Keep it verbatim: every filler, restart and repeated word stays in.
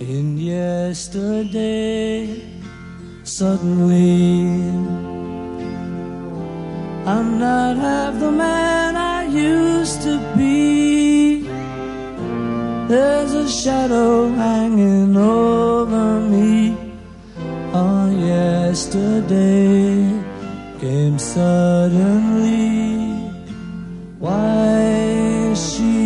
In yesterday, suddenly, I'm not half the man I used to be. There's a shadow hanging over me. Oh, yesterday came suddenly. Why she